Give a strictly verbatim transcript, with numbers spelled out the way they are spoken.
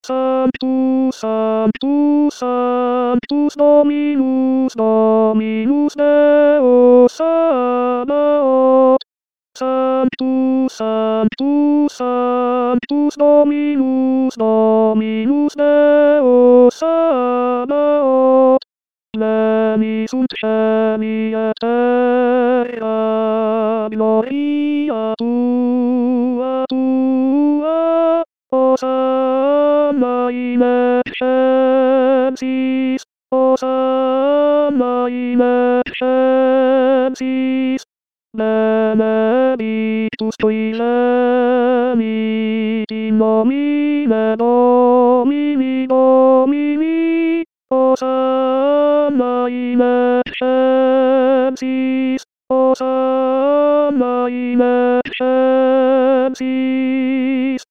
Sanctus, Sanctus, Sanctus Dominus, Dominus Deus Sabaoth. Sanctus, Sanctus, Sanctus Dominus, Dominus Deus Sabaoth. Pleni sunt genia terra, gloria tua, tua, Hosanna in excelsis, Hosanna in excelsis. Benedictus tui gemit in nomine Domini, Domini, Hosanna in excelsis, Hosanna in excelsis.